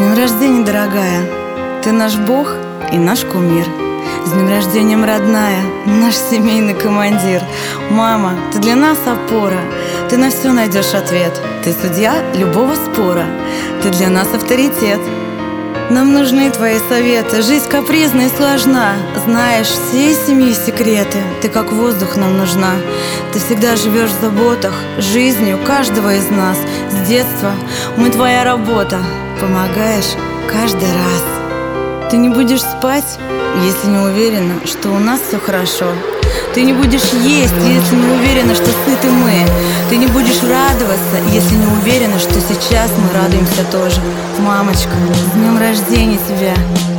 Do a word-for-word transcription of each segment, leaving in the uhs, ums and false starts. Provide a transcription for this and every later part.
днем рождения, дорогая! Ты наш Бог и наш кумир. С днем рождения, родная, наш семейный командир. Мама, ты для нас опора. Ты на все найдешь ответ. Ты судья любого спора. Ты для нас авторитет. Нам нужны твои советы. Жизнь капризна и сложна. Знаешь всей семьи секреты. Ты как воздух нам нужна. Ты всегда живешь в заботах жизнью каждого из нас. С детства мы твоя работа. Помогаешь каждый раз. Ты не будешь спать, если не уверена, что у нас все хорошо. Ты не будешь есть, если не уверена, что сыты мы. Ты не будешь радоваться, если не уверена, что сейчас мы радуемся тоже. Мамочка, с днем рождения тебя!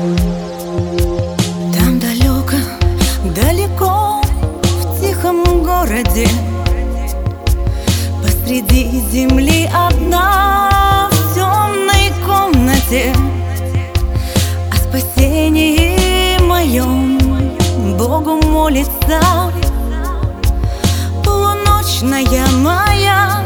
Там далеко, далеко, в тихом городе, посреди земли одна, в темной комнате, о спасении моем Богу молится полуночная моя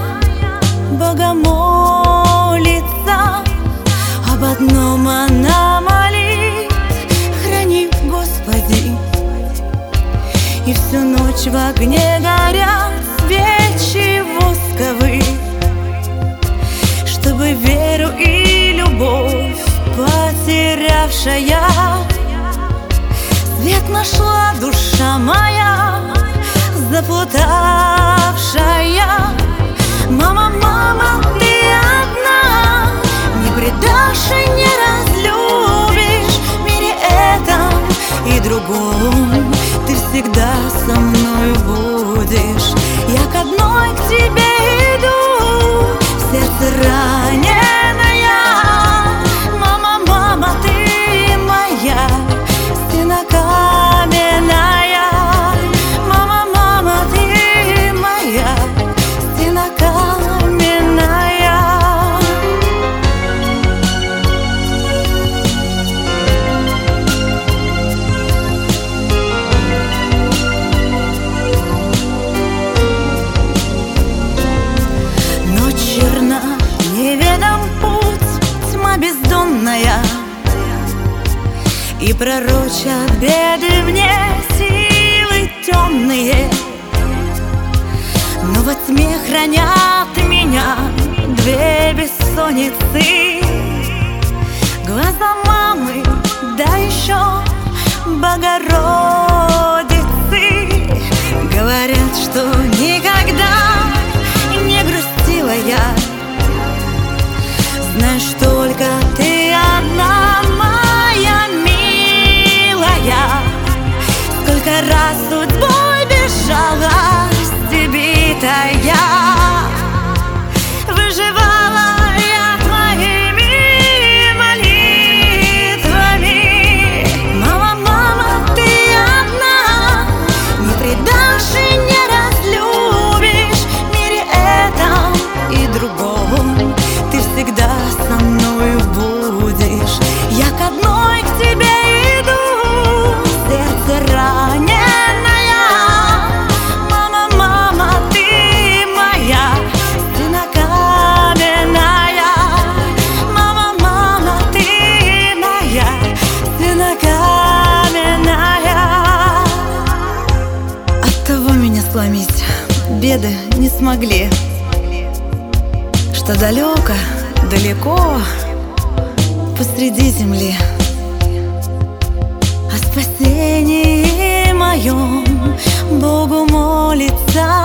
богомолица. Об одном она молит: храни, Господи. И всю ночь в огне горят свечи восковые, чтобы веру и любовь потерявшая свет нашла душа моя заплутавшая. Мама, мама, ты одна, не предашь и не разлюбишь. В мире этом и другом ты всегда со мною будешь. Я к одной к тебе иду, в сердце раненая. Мама, мама, ты моя стена каменная. Мама, мама, ты моя стена каменная. Ночь черна, неведом путь, тьма бездонная, и пророчат беды мне силы темные. Но во тьме хранят меня две бессонницы: глаза мамы, да еще Богородицы. Говорят, что никогда не грустила я. Знаешь, только ты одна моя милая. Сколько раз судьбой безжалости битая, выживала я твоими молитвами. Мама, мама, ты одна, не предашь и не разлюбишь. В мире этом и другом ты всегда со мною будешь. Я к одной к тебе иду, сердце раненое. Мама, мама, ты моя стена каменная. Мама, мама, ты моя стена каменная. Оттого меня сломить беды не смогли, что далеко, далеко посреди земли о спасении моем Богу молится